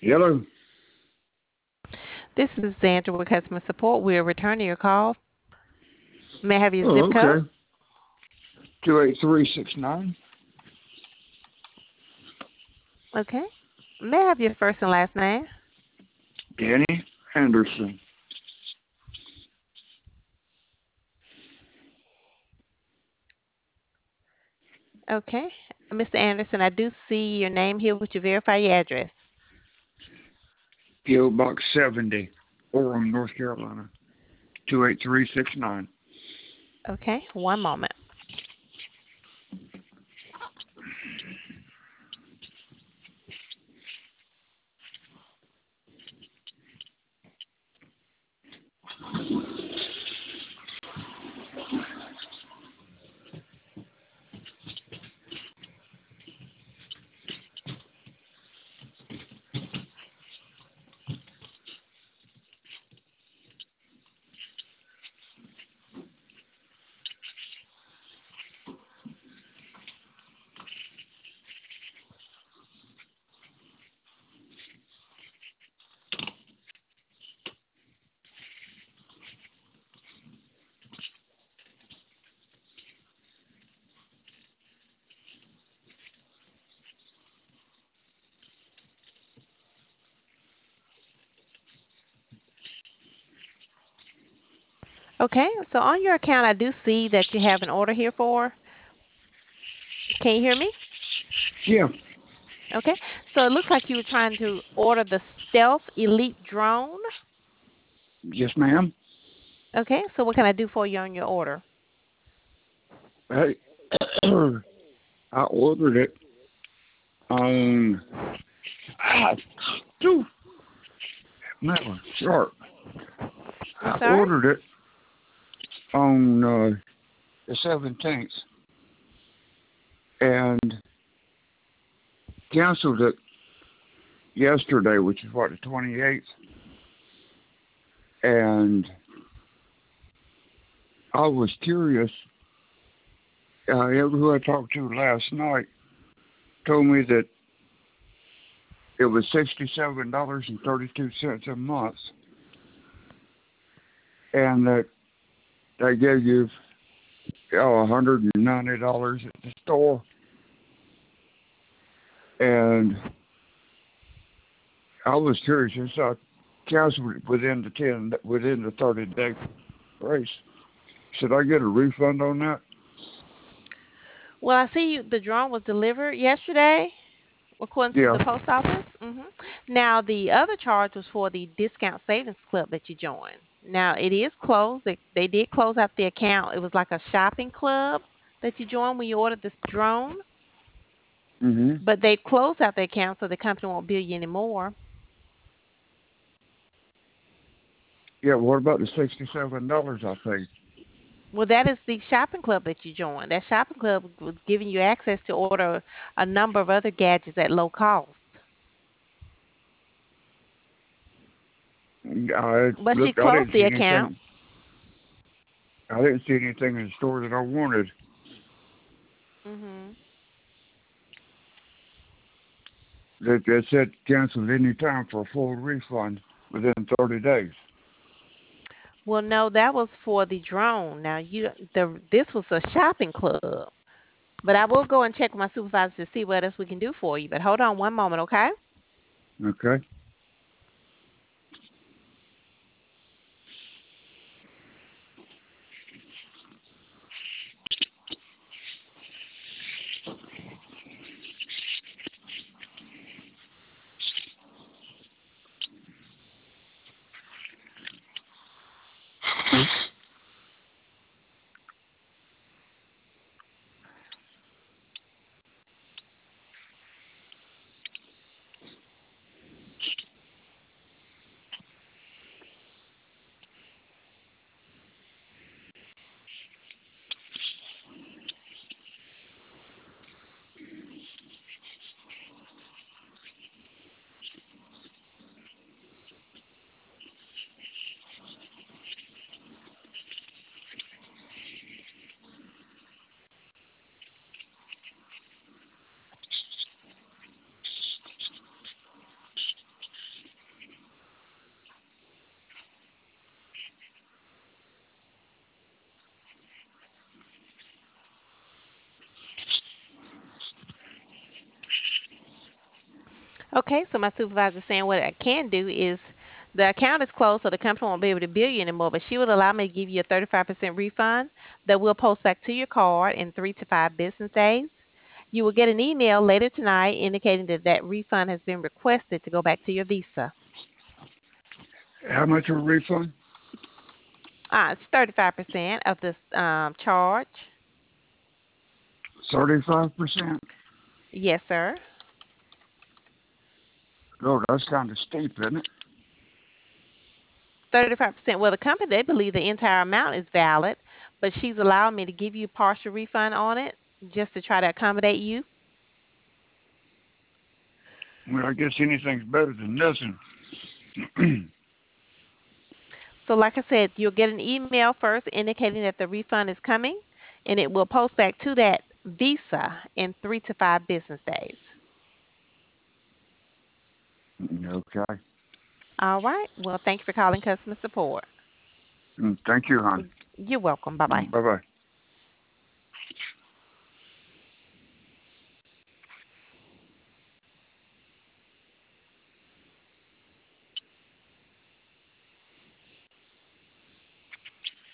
Hello. This is Sandra with customer support. We're returning your call. May I have your zip Oh, code? okay. 28369. Okay. May I have your first and last name? Danny Anderson. Okay. Mr. Anderson, I do see your name here. Would you verify your address? P.O. Box 70. Orem, North Carolina. 28369. Okay. One moment. Okay. So on your account, I do see that you have an order here for. Can you hear me? Yeah. Okay. So it looks like you were trying to order the Stealth Elite drone. Yes, ma'am. Okay. So what can I do for you on your order? Hey, I ordered it on. Ah, dude, that was sharp. I'm I sorry? ordered it on the 17th and canceled it yesterday, which is what, the 28th. And I was curious. Who I talked to last night told me that it was $67.32 a month, and that they gave you $190 at the store, and I was curious. Since I canceled it within the 30-day grace, should I get a refund on that? Well, I see the drone was delivered yesterday, according to Yeah. the post office. Now, the other charge was for the discount savings club that you joined. Now, it is closed. They did close out the account. It was like a shopping club that you joined when you ordered this drone, Mhm. but they closed out the account so the company won't bill you anymore. Yeah. What about the $67 I paid? Well, that is the shopping club that you joined. That shopping club was giving you access to order a number of other gadgets at low cost. I But she looked. I closed didn't the see account. anything. I didn't see anything in the store that I wanted. hmm That said canceled any time for a full refund within 30 days. Well, no, that was for the drone. Now this was a shopping club. But I will go and check with my supervisor to see what else we can do for you. But hold on one moment, okay? Okay. Okay, so my supervisor saying what I can do is the account is closed, so the company won't be able to bill you anymore, but she would allow me to give you a 35% refund that will post back to your card in 3 to 5 business days. You will get an email later tonight indicating that that refund has been requested to go back to your Visa. How much of a refund? It's 35% of this charge. 35%. Yes, sir. Oh, that's kind of steep, isn't it? 35%. Well, the company, they believe the entire amount is valid, but she's allowing me to give you partial refund on it just to try to accommodate you. Well, I guess anything's better than nothing. So, like I said, you'll get an email first indicating that the refund is coming, and it will post back to that Visa in 3 to 5 business days. Okay. All right. Well, thank you for calling customer support. Thank you, hon. You're welcome. Bye bye. Bye bye.